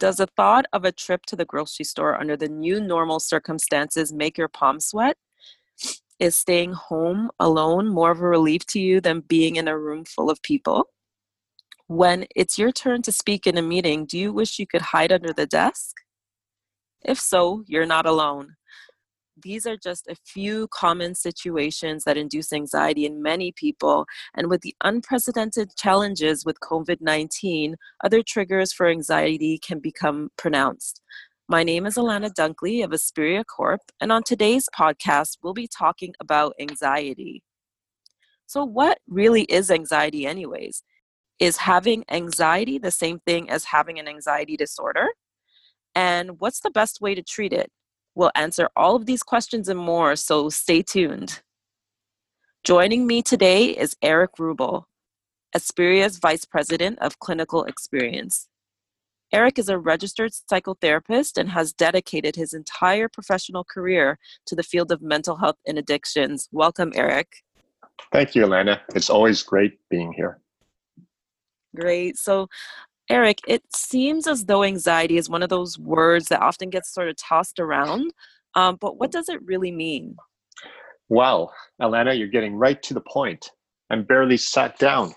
Does the thought of a trip to the grocery store under the new normal circumstances make your palms sweat? Is staying home alone more of a relief to you than being in a room full of people? When it's your turn to speak in a meeting, do you wish you could hide under the desk? If so, you're not alone. These are just a few common situations that induce anxiety in many people, and with the unprecedented challenges with COVID-19, other triggers for anxiety can become pronounced. My name is Alana Dunkley of Aspiria Corp, and on today's podcast, we'll be talking about anxiety. So what really is anxiety anyways? Is having anxiety the same thing as having an anxiety disorder? And what's the best way to treat it? We'll answer all of these questions and more, so stay tuned. Joining me today is Eric Rubel, Aspiria's Vice President of Clinical Experience. Eric is a registered psychotherapist and has dedicated his entire professional career to the field of mental health and addictions. Welcome, Eric. Thank you, Alana. It's always great being here. Great. So, Eric, it seems as though anxiety is one of those words that often gets sort of tossed around, but what does it really mean? Well, Alana, you're getting right to the point. I'm barely sat down.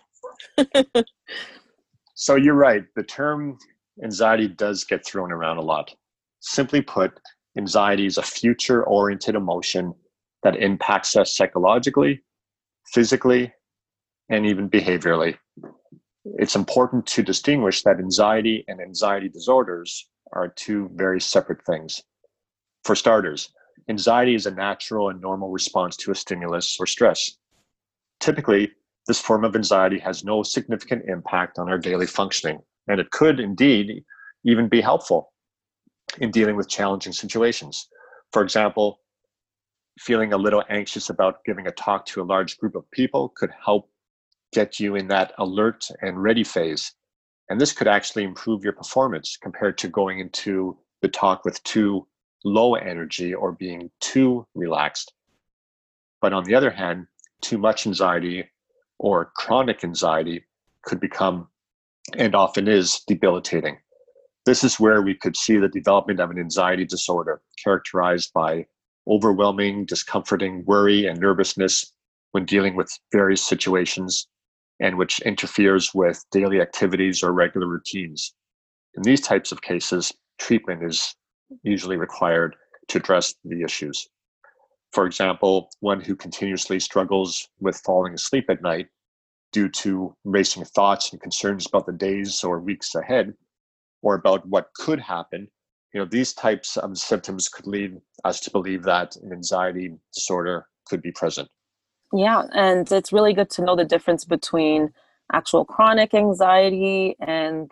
So you're right. The term anxiety does get thrown around a lot. Simply put, anxiety is a future-oriented emotion that impacts us psychologically, physically, and even behaviorally. It's important to distinguish that anxiety and anxiety disorders are two very separate things. For starters, anxiety is a natural and normal response to a stimulus or stress. Typically, this form of anxiety has no significant impact on our daily functioning, and it could indeed even be helpful in dealing with challenging situations. For example, feeling a little anxious about giving a talk to a large group of people could help get you in that alert and ready phase. And this could actually improve your performance compared to going into the talk with too low energy or being too relaxed. But on the other hand, too much anxiety or chronic anxiety could become, and often is, debilitating. This is where we could see the development of an anxiety disorder characterized by overwhelming, discomforting worry and nervousness when dealing with various situations, and which interferes with daily activities or regular routines. In these types of cases, treatment is usually required to address the issues. For example, one who continuously struggles with falling asleep at night due to racing thoughts and concerns about the days or weeks ahead, or about what could happen, these types of symptoms could lead us to believe that an anxiety disorder could be present. Yeah, and it's really good to know the difference between actual chronic anxiety and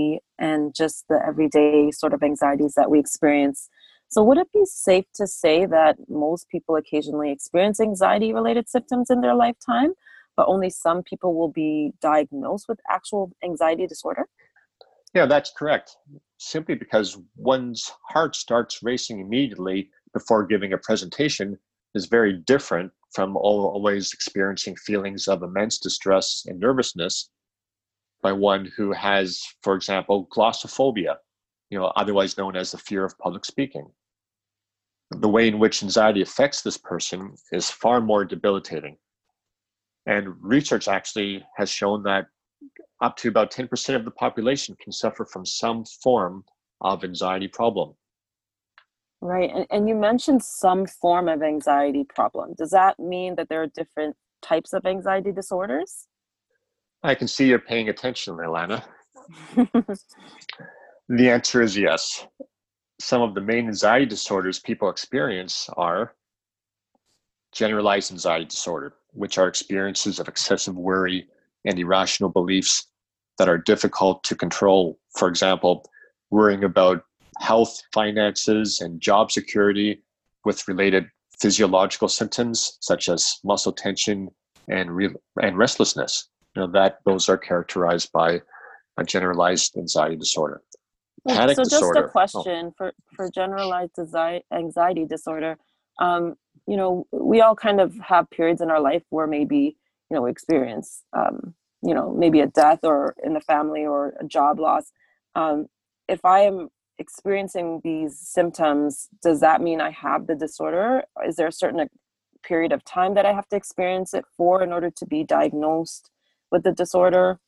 just the everyday sort of anxieties that we experience. So would it be safe to say that most people occasionally experience anxiety-related symptoms in their lifetime, but only some people will be diagnosed with actual anxiety disorder? Yeah, that's correct. Simply because one's heart starts racing immediately before giving a presentation is very different from always experiencing feelings of immense distress and nervousness by one who has, for example, glossophobia, otherwise known as the fear of public speaking. The way in which anxiety affects this person is far more debilitating. And research actually has shown that up to about 10% of the population can suffer from some form of anxiety problem. Right. And you mentioned some form of anxiety problem. Does that mean that there are different types of anxiety disorders? I can see you're paying attention, Ilana. The answer is yes. Some of the main anxiety disorders people experience are generalized anxiety disorder, which are experiences of excessive worry and irrational beliefs that are difficult to control. For example, worrying about health, finances, and job security with related physiological symptoms such as muscle tension and restlessness. Those are characterized by a generalized anxiety disorder. Panic so disorder. Just a question for generalized anxiety disorder. We all kind of have periods in our life where maybe, we experience, maybe a death or in the family or a job loss. if I am experiencing these symptoms, does that mean I have the disorder? Is there a certain period of time that I have to experience it for in order to be diagnosed with the disorder?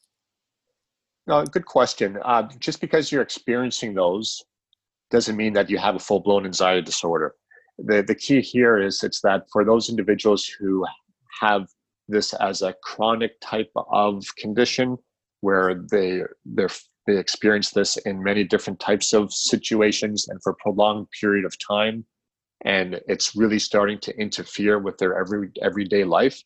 Good question. Just because you're experiencing those doesn't mean that you have a full-blown anxiety disorder. The key here is it's that for those individuals who have this as a chronic type of condition where they experience this in many different types of situations and for a prolonged period of time, and it's really starting to interfere with their everyday life,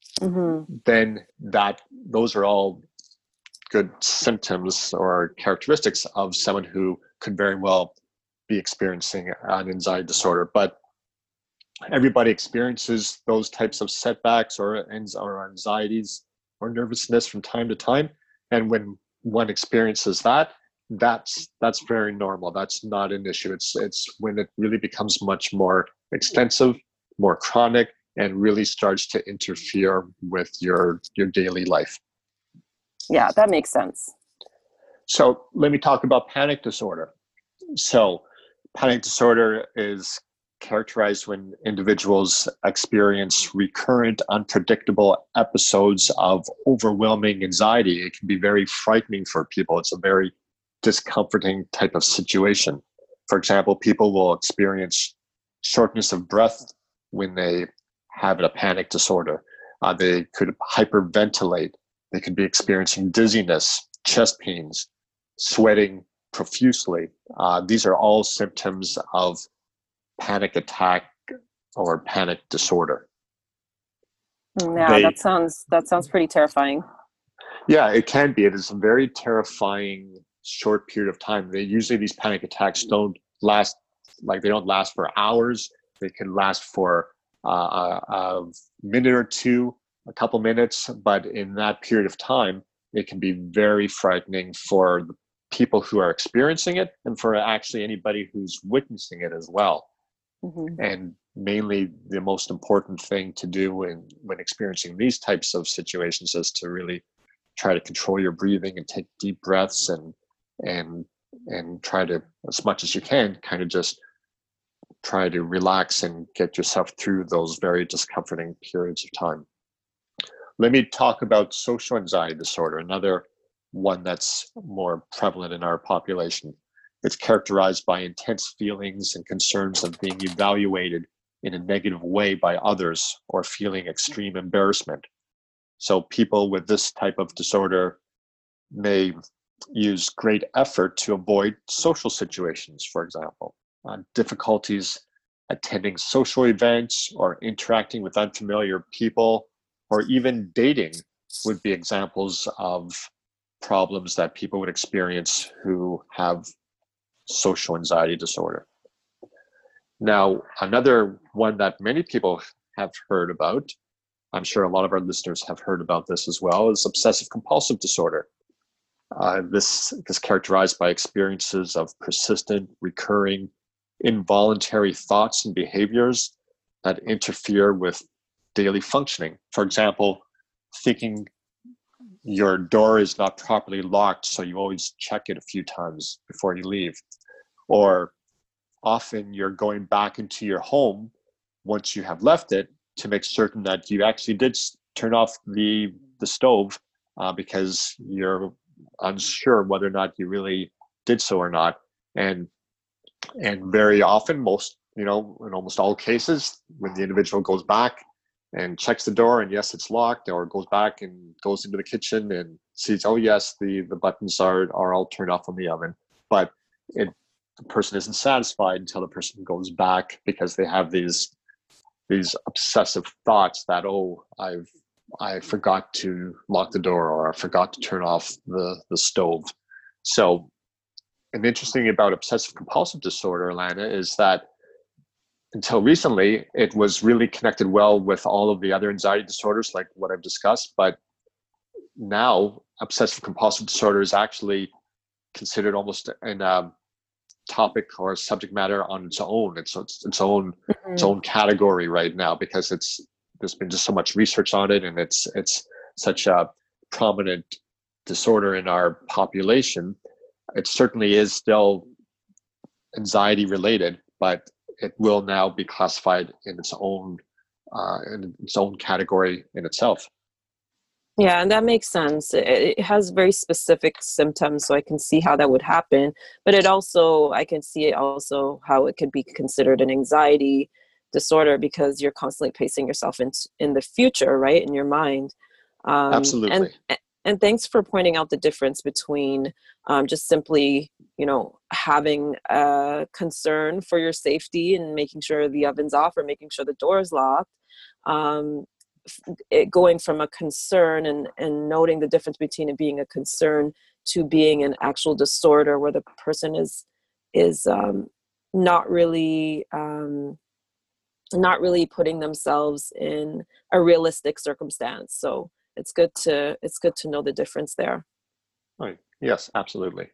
then those are all good symptoms or characteristics of someone who could very well be experiencing an anxiety disorder. But everybody experiences those types of setbacks or anxieties or nervousness from time to time. And when one experiences that, that's very normal. That's not an issue. It's when it really becomes much more extensive, more chronic, and really starts to interfere with your daily life. Yeah, that makes sense. So let me talk about panic disorder. So panic disorder is characterized when individuals experience recurrent, unpredictable episodes of overwhelming anxiety. It can be very frightening for people. It's a very discomforting type of situation. For example, people will experience shortness of breath when they have a panic disorder. They could hyperventilate. They could be experiencing dizziness, chest pains, sweating profusely. These are all symptoms of panic attack or panic disorder. Yeah, that sounds pretty terrifying. Yeah, it can be. It is a very terrifying short period of time. Usually these panic attacks don't last for hours. They can last for a minute or two, a couple minutes, but in that period of time, it can be very frightening for the people who are experiencing it and for actually anybody who's witnessing it as well. And mainly the most important thing to do when experiencing these types of situations is to really try to control your breathing and take deep breaths and try to, as much as you can, kind of just try to relax and get yourself through those very discomforting periods of time. Let me talk about social anxiety disorder, another one that's more prevalent in our population. It's characterized by intense feelings and concerns of being evaluated in a negative way by others or feeling extreme embarrassment. So people with this type of disorder may use great effort to avoid social situations, for example. Difficulties attending social events or interacting with unfamiliar people or even dating would be examples of problems that people would experience who have social anxiety disorder. Now, another one that many people have heard about, I'm sure a lot of our listeners have heard about this as well, is obsessive compulsive disorder. This is characterized by experiences of persistent, recurring, involuntary thoughts and behaviors that interfere with daily functioning. For example, thinking your door is not properly locked, so you always check it a few times before you leave. Or often you're going back into your home once you have left it to make certain that you actually did turn off the stove because you're unsure whether or not you really did so or not. And very often, in almost all cases, when the individual goes back and checks the door and yes, it's locked, or goes back and goes into the kitchen and sees, oh yes, the buttons are all turned off on the oven. But the person isn't satisfied until the person goes back because they have these obsessive thoughts that, oh, I forgot to lock the door, or I forgot to turn off the stove. So, and interesting about obsessive compulsive disorder, Alana, is that until recently, it was really connected well with all of the other anxiety disorders, like what I've discussed. But now, obsessive compulsive disorder is actually considered almost a topic or subject matter on its own. It's its own category right now because there's been just so much research on it, and it's such a prominent disorder in our population it certainly is still anxiety related, but it will now be classified in its own category in itself. Yeah, and that makes sense. It has very specific symptoms, so I can see how that would happen. But I can see it also how it could be considered an anxiety disorder because you're constantly placing yourself in the future, right, in your mind. Um, and Absolutely. and thanks for pointing out the difference between just simply, having a concern for your safety and making sure the oven's off or making sure the door is locked. Um, it going from a concern and noting the difference between it being a concern to being an actual disorder where the person is not really not really putting themselves in a realistic circumstance. So it's good to know the difference there. Right. Yes, absolutely.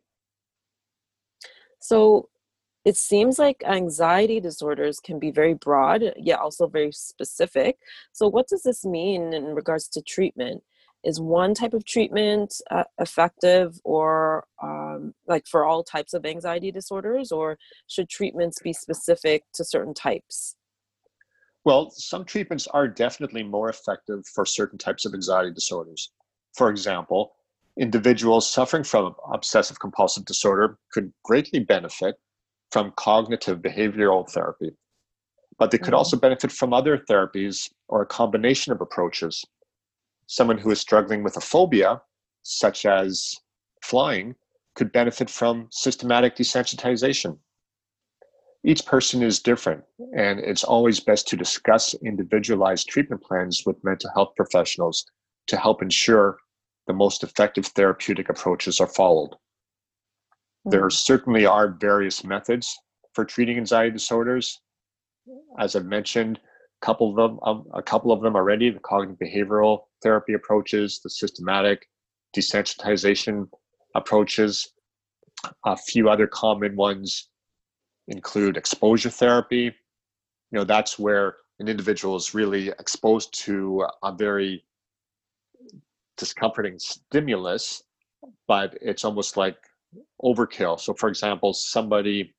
So it seems like anxiety disorders can be very broad, yet also very specific. So, what does this mean in regards to treatment? Is one type of treatment effective, or like for all types of anxiety disorders, or should treatments be specific to certain types? Well, some treatments are definitely more effective for certain types of anxiety disorders. For example, individuals suffering from obsessive compulsive disorder could greatly benefit from cognitive behavioral therapy, but they could Mm, also benefit from other therapies or a combination of approaches. Someone who is struggling with a phobia, such as flying, could benefit from systematic desensitization. Each person is different, and it's always best to discuss individualized treatment plans with mental health professionals to help ensure the most effective therapeutic approaches are followed. There mm, certainly are various methods for treating anxiety disorders. As I've mentioned, a couple of them already: the cognitive behavioral therapy approaches, the systematic desensitization approaches. A few other common ones include exposure therapy. That's where an individual is really exposed to a very discomforting stimulus, but it's almost like overkill. So, for example, somebody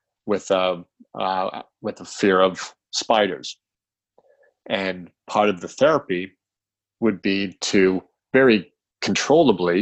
with a fear of spiders, and part of the therapy would be to very controllably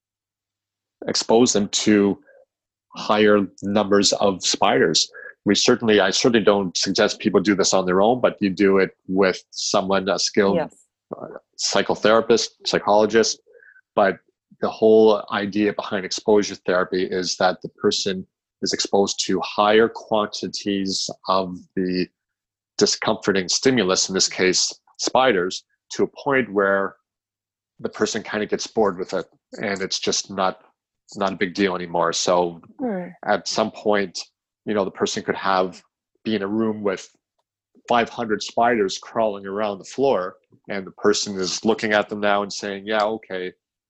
expose them to higher numbers of spiders. I certainly don't suggest people do this on their own, but you do it with someone, a skilled yes. psychotherapist, psychologist. But the whole idea behind exposure therapy is that the person is exposed to higher quantities of the discomforting stimulus, in this case, spiders, to a point where the person kind of gets bored with it, and it's just not a big deal anymore. So Mm, at some point, the person could be in a room with 500 spiders crawling around the floor, and the person is looking at them now and saying, "Yeah, okay,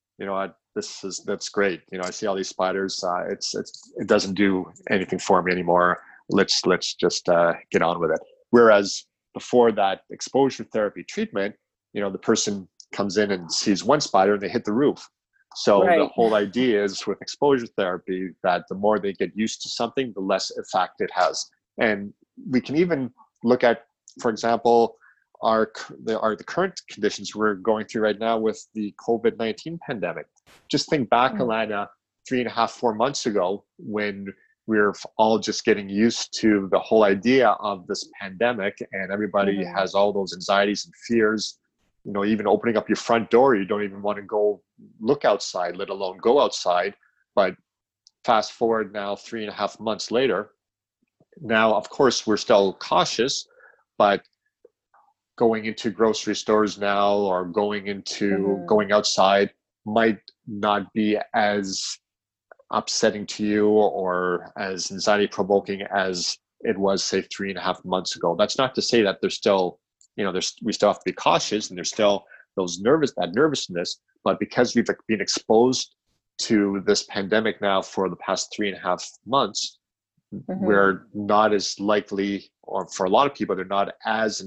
that's great. I see all these spiders. It doesn't do anything for me anymore. Let's just get on with it." Whereas before that exposure therapy treatment, the person comes in and sees one spider and they hit the roof. So the right. whole idea is with exposure therapy that the more they get used to something, the less effect it has. And we can even look at, for example, the current conditions we're going through right now with the COVID-19 pandemic. Just think back, Mm, Alana, 3.5, 4 months ago, when we are all just getting used to the whole idea of this pandemic, and everybody mhm. has all those anxieties and fears. Even opening up your front door, you don't even want to go look outside, let alone go outside. But fast forward now 3.5 months later, now of course we're still cautious, but going into grocery stores now or Mhm. going outside might not be as upsetting to you or as anxiety provoking as it was, say, 3.5 months ago. That's not to say that there's still, we still have to be cautious, and there's still that nervousness. But because we've been exposed to this pandemic now for the past 3.5 months, Mhm. we're not as likely, or for a lot of people, they're not as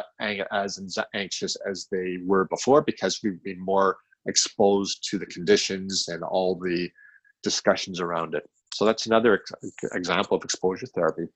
anxious as they were before, because we've been more exposed to the conditions and all the discussions around it. So that's another example of exposure therapy.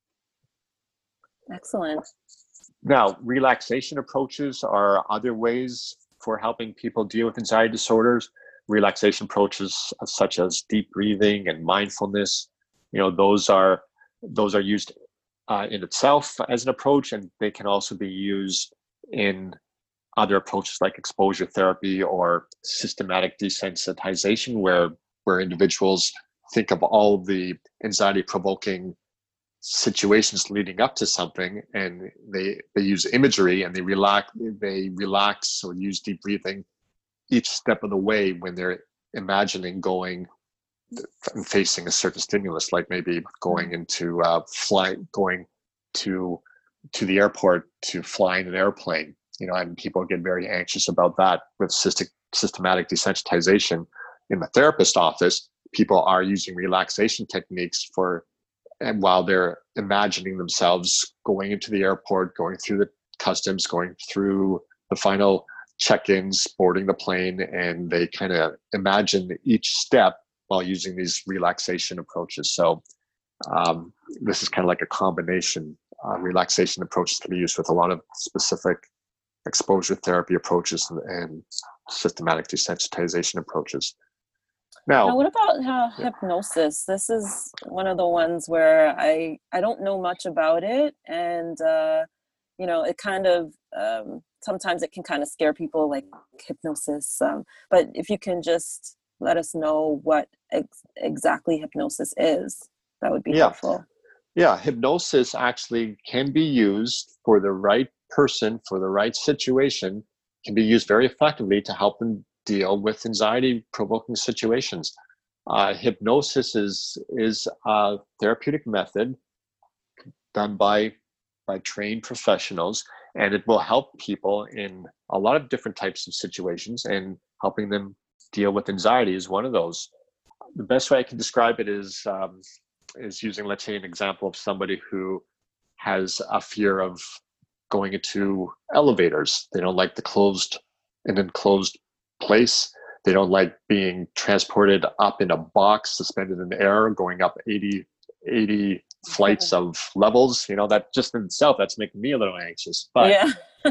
Excellent. Now, relaxation approaches are other ways for helping people deal with anxiety disorders. Relaxation approaches such as deep breathing and mindfulness, those are used in itself as an approach, and they can also be used in other approaches like exposure therapy or systematic desensitization, where individuals think of all the anxiety provoking situations leading up to something, and they use imagery and they relax or use deep breathing each step of the way when they're imagining going and facing a certain stimulus, like maybe going into flight, going to the airport to fly in an airplane. And people get very anxious about that. With systematic desensitization in the therapist office, people are using relaxation techniques and while they're imagining themselves going into the airport, going through the customs, going through the final check-ins, boarding the plane, and they kind of imagine each step while using these relaxation approaches. So this is kind of like a combination. Relaxation approaches can be used with a lot of specific exposure therapy approaches and systematic desensitization approaches. Now, what about hypnosis? This is one of the ones where I don't know much about it, and it kind of sometimes it can kind of scare people, like hypnosis. But if you can just let us know what exactly hypnosis is, that would be helpful. Yeah, hypnosis actually can be used for the right person, for the right situation, can be used very effectively to help them deal with anxiety-provoking situations. Hypnosis is a therapeutic method done by trained professionals, and it will help people in a lot of different types of situations, and helping them deal with anxiety is one of those. The best way I can describe it is using, let's say, an example of somebody who has a fear of going into elevators. They don't like an enclosed place. They don't like being transported up in a box, suspended in the air, going up 80 flights of levels. That just in itself, that's making me a little anxious. But yeah.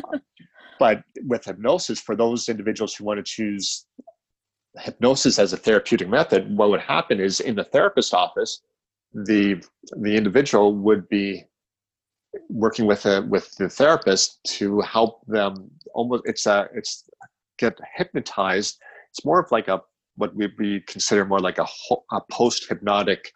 But with hypnosis, for those individuals who want to choose hypnosis as a therapeutic method, what would happen is in the therapist office, the individual would be working with the therapist to help them it's get hypnotized. It's more of like what we consider more like a post-hypnotic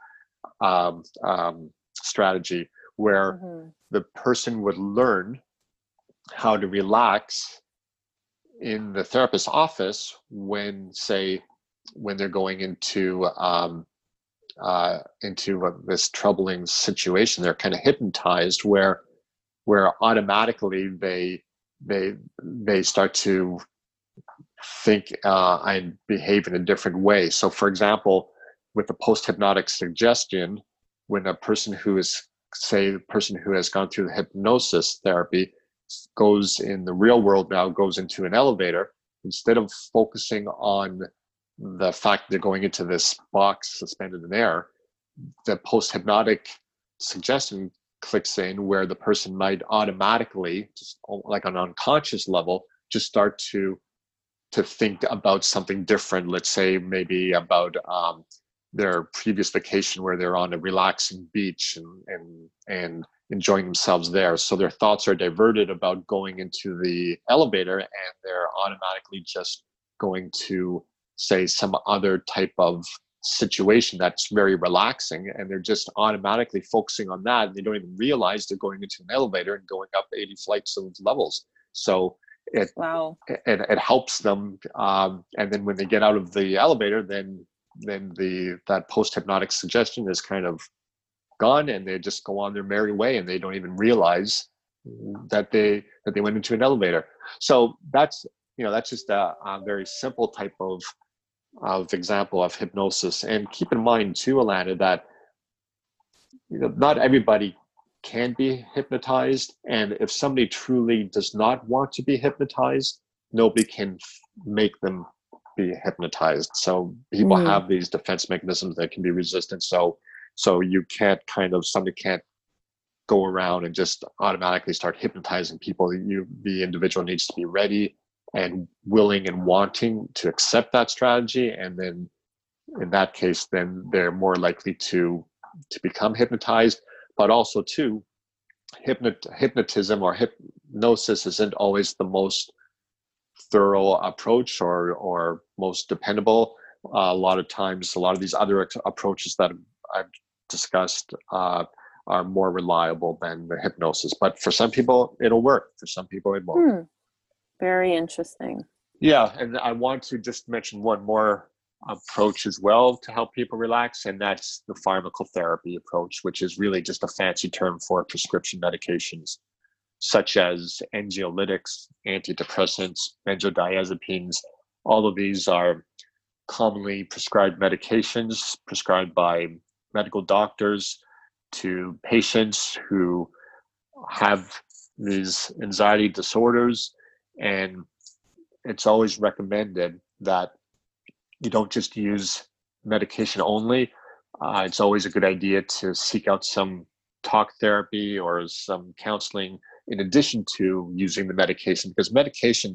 strategy, where the person would learn how to relax in the therapist's office when they're going into this troubling situation. They're kind of hypnotized, where automatically they start to think and behave in a different way. So, for example, with the post-hypnotic suggestion, when a person who has gone through the hypnosis therapy goes in the real world now, goes into an elevator, instead of focusing on the fact they're going into this box suspended in air, the post-hypnotic suggestion clicks in, where the person might automatically, just like on an unconscious level, just start to think about something different. Let's say maybe about their previous vacation where they're on a relaxing beach and enjoying themselves there. So their thoughts are diverted about going into the elevator, and they're automatically just going to say some other type of situation that's very relaxing, and they're just automatically focusing on that, and they don't even realize they're going into an elevator and going up 80 flights of levels. So it helps them, and then when they get out of the elevator, then that post-hypnotic suggestion is kind of gone, and they just go on their merry way, and they don't even realize that they went into an elevator. So that's just a very simple type of example of hypnosis. And keep in mind too, Alana, that not everybody can be hypnotized, and if somebody truly does not want to be hypnotized, nobody can make them be hypnotized. So people have these defense mechanisms that can be resistant. So you can't somebody can't go around and just automatically start hypnotizing people. The individual needs to be ready and willing and wanting to accept that strategy. And then in that case, then they're more likely to become hypnotized. But also too, hypnotism or hypnosis isn't always the most thorough approach or most dependable. A lot of times, a lot of these other approaches that I've discussed are more reliable than the hypnosis. But for some people, it'll work. For some people, it won't. Very interesting. Yeah, and I want to just mention one more approach as well to help people relax, and that's the pharmacotherapy approach, which is really just a fancy term for prescription medications, such as anxiolytics, antidepressants, benzodiazepines. All of these are commonly prescribed medications prescribed by medical doctors to patients who have these anxiety disorders. And it's always recommended that you don't just use medication only. It's always a good idea to seek out some talk therapy or some counseling in addition to using the medication, because medication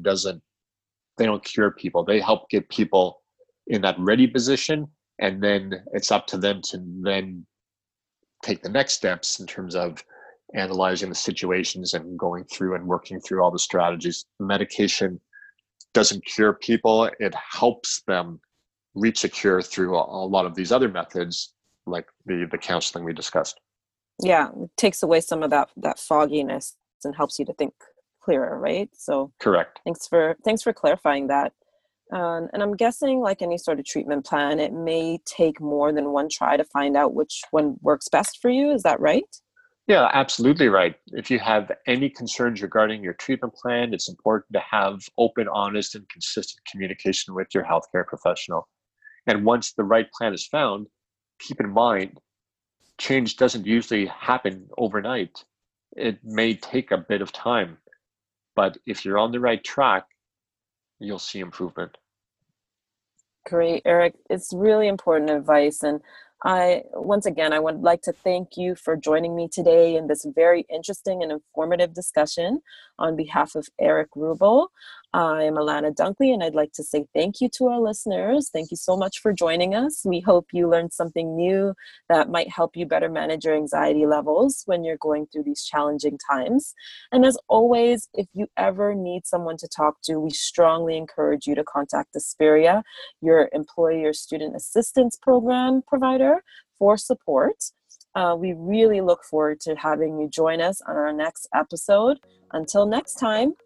they don't cure people. They help get people in that ready position, and then it's up to them to then take the next steps in terms of analyzing the situations and going through and working through all the strategies. Medication doesn't cure people. It helps them reach a cure through a lot of these other methods, like the counseling we discussed. Yeah, it takes away some of that fogginess and helps you to think clearer, right? So correct. Thanks for clarifying that. And I'm guessing, like any sort of treatment plan, it may take more than one try to find out which one works best for you. Is that right? Yeah, absolutely right. If you have any concerns regarding your treatment plan, it's important to have open, honest, and consistent communication with your healthcare professional. And once the right plan is found, keep in mind, change doesn't usually happen overnight. It may take a bit of time, but if you're on the right track, you'll see improvement. Great, Eric. It's really important advice. And once again, I would like to thank you for joining me today in this very interesting and informative discussion on behalf of Eric Rubel. I'm Alana Dunkley, and I'd like to say thank you to our listeners. Thank you so much for joining us. We hope you learned something new that might help you better manage your anxiety levels when you're going through these challenging times. And as always, if you ever need someone to talk to, we strongly encourage you to contact Aspiria, your employee or student assistance program provider, for support. We really look forward to having you join us on our next episode. Until next time,